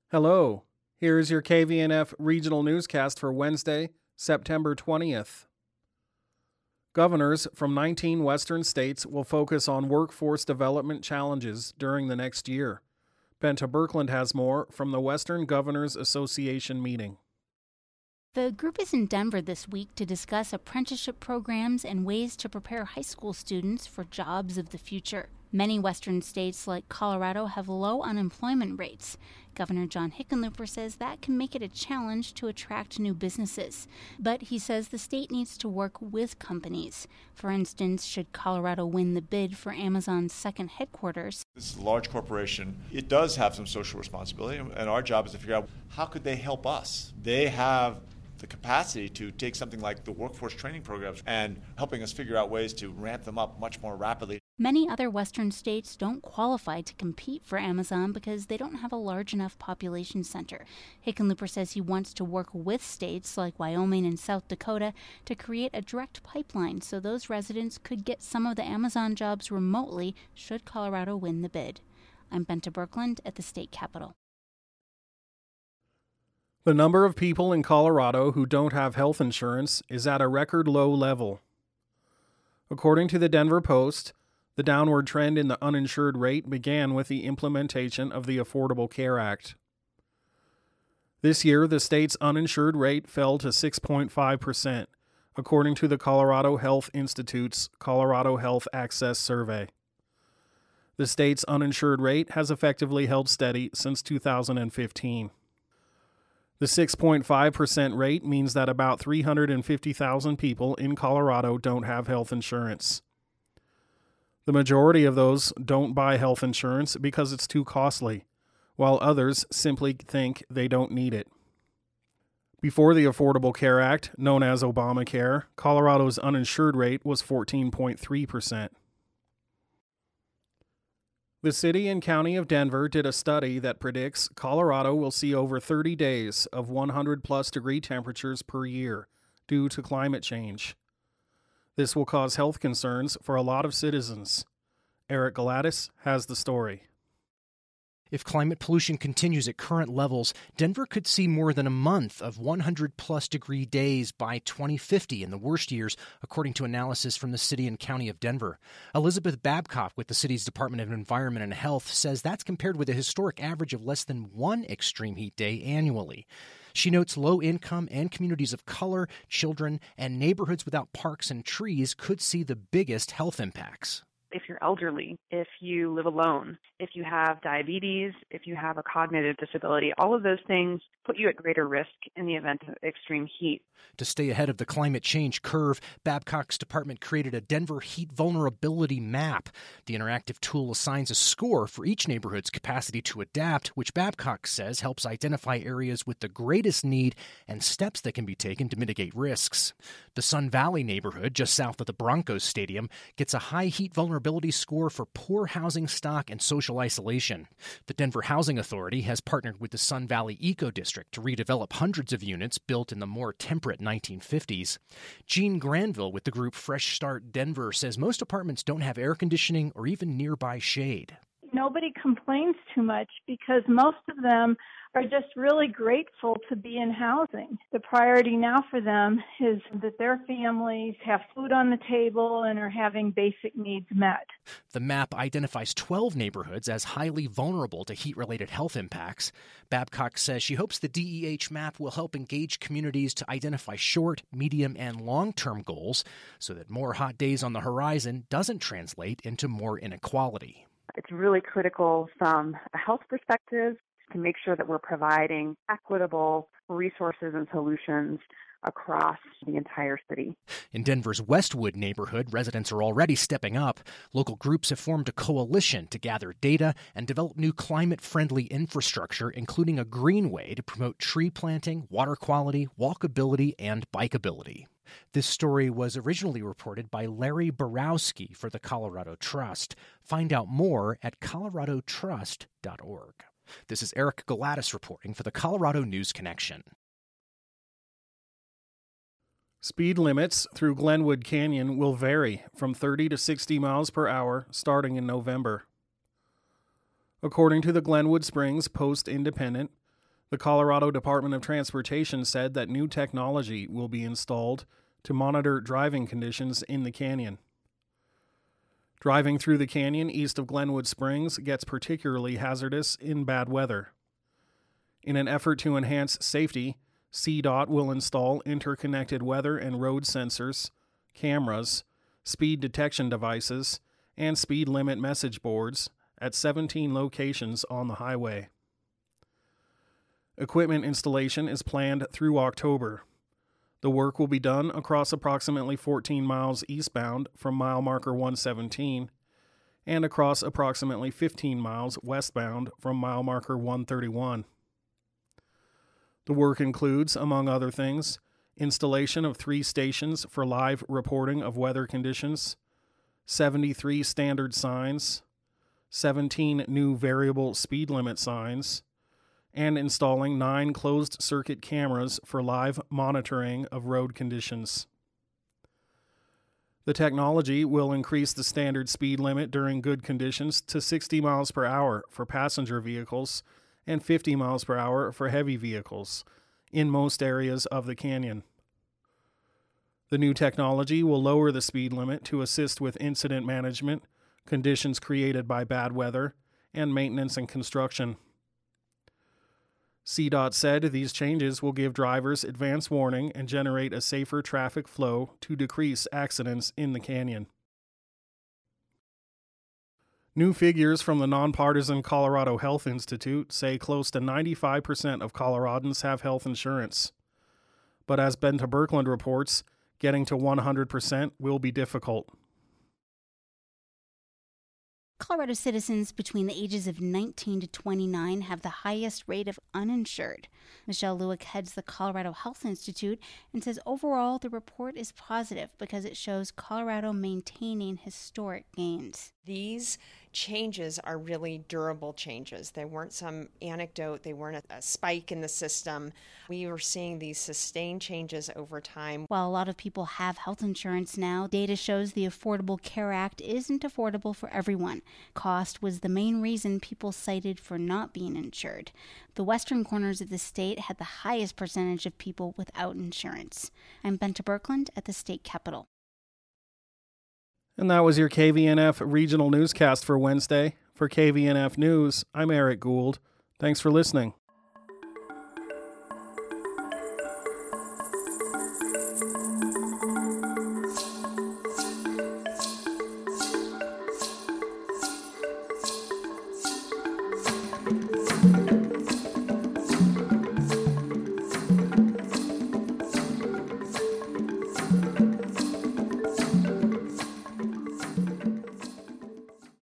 Hello, here's your KVNF regional newscast for Wednesday, September 20th. Governors from 19 western states will focus on workforce development challenges during the next year. Benta Birkeland has more from the Western Governors Association meeting. The group is in Denver this week to discuss apprenticeship programs and ways to prepare high school students for jobs of the future. Many western states like Colorado have low unemployment rates. Governor John Hickenlooper says that can make it a challenge to attract new businesses. But he says the state needs to work with companies. For instance, should Colorado win the bid for Amazon's second headquarters, this is a large corporation. It does have some social responsibility, and our job is to figure out how could they help us. They have the capacity to take something like the workforce training programs and helping us figure out ways to ramp them up much more rapidly. Many other western states don't qualify to compete for Amazon because they don't have a large enough population center. Hickenlooper says he wants to work with states like Wyoming and South Dakota to create a direct pipeline so those residents could get some of the Amazon jobs remotely should Colorado win the bid. I'm Benta Birkeland at the state capitol. The number of people in Colorado who don't have health insurance is at a record low level. According to the Denver Post, the downward trend in the uninsured rate began with the implementation of the Affordable Care Act. This year, the state's uninsured rate fell to 6.5%, according to the Colorado Health Institute's Colorado Health Access Survey. The state's uninsured rate has effectively held steady since 2015. The 6.5% rate means that about 350,000 people in Colorado don't have health insurance. The majority of those don't buy health insurance because it's too costly, while others simply think they don't need it. Before the Affordable Care Act, known as Obamacare, Colorado's uninsured rate was 14.3%. The city and county of Denver did a study that predicts Colorado will see over 30 days of 100-plus degree temperatures per year due to climate change. This will cause health concerns for a lot of citizens. Eric Galatis has the story. If climate pollution continues at current levels, Denver could see more than a month of 100-plus degree days by 2050 in the worst years, according to analysis from the city and county of Denver. Elizabeth Babcock with the city's Department of Environment and Health says that's compared with a historic average of less than one extreme heat day annually. She notes low-income and communities of color, children, and neighborhoods without parks and trees could see the biggest health impacts. If you're elderly, if you live alone, if you have diabetes, if you have a cognitive disability, all of those things put you at greater risk in the event of extreme heat. To stay ahead of the climate change curve, Babcock's department created a Denver Heat Vulnerability Map. The interactive tool assigns a score for each neighborhood's capacity to adapt, which Babcock says helps identify areas with the greatest need and steps that can be taken to mitigate risks. The Sun Valley neighborhood, just south of the Broncos Stadium, gets a high heat vulnerability score for poor housing stock and social isolation. The Denver Housing Authority has partnered with the Sun Valley Eco District to redevelop hundreds of units built in the more temperate 1950s. Jean Granville with the group Fresh Start Denver says most apartments don't have air conditioning or even nearby shade. Nobody complains too much because most of them are just really grateful to be in housing. The priority now for them is that their families have food on the table and are having basic needs met. The map identifies 12 neighborhoods as highly vulnerable to heat-related health impacts. Babcock says she hopes the DEH map will help engage communities to identify short, medium, and long-term goals so that more hot days on the horizon doesn't translate into more inequality. It's really critical from a health perspective to make sure that we're providing equitable resources and solutions across the entire city. In Denver's Westwood neighborhood, residents are already stepping up. Local groups have formed a coalition to gather data and develop new climate-friendly infrastructure, including a greenway to promote tree planting, water quality, walkability, and bikeability. This story was originally reported by Larry Borowski for the Colorado Trust. Find out more at coloradotrust.org. This is Eric Galatis reporting for the Colorado News Connection. Speed limits through Glenwood Canyon will vary from 30 to 60 miles per hour starting in November. According to the Glenwood Springs Post-Independent, The Colorado Department of Transportation said that new technology will be installed to monitor driving conditions in the canyon. Driving through the canyon east of Glenwood Springs gets particularly hazardous in bad weather. In an effort to enhance safety, CDOT will install interconnected weather and road sensors, cameras, speed detection devices, and speed limit message boards at 17 locations on the highway. Equipment installation is planned through October. The work will be done across approximately 14 miles eastbound from mile marker 117 and across approximately 15 miles westbound from mile marker 131. The work includes, among other things, installation of 3 stations for live reporting of weather conditions, 73 standard signs, 17 new variable speed limit signs, and installing 9 closed-circuit cameras for live monitoring of road conditions. The technology will increase the standard speed limit during good conditions to 60 miles per hour for passenger vehicles and 50 miles per hour for heavy vehicles in most areas of the canyon. The new technology will lower the speed limit to assist with incident management, conditions created by bad weather, and maintenance and construction. CDOT said these changes will give drivers advance warning and generate a safer traffic flow to decrease accidents in the canyon. New figures from the nonpartisan Colorado Health Institute say close to 95% of Coloradans have health insurance. But as Benta Birkeland reports, getting to 100% will be difficult. Colorado citizens between the ages of 19 to 29 have the highest rate of uninsured. Michelle Lewick heads the Colorado Health Institute and says overall the report is positive because it shows Colorado maintaining historic gains. These changes are really durable changes. They weren't some anecdote. They weren't a spike in the system. We were seeing these sustained changes over time. While a lot of people have health insurance now, data shows the Affordable Care Act isn't affordable for everyone. Cost was the main reason people cited for not being insured. The western corners of the state had the highest percentage of people without insurance. I'm Benta Birkeland at the state capitol. And that was your KVNF regional newscast for Wednesday. For KVNF News, I'm Eric Gould. Thanks for listening.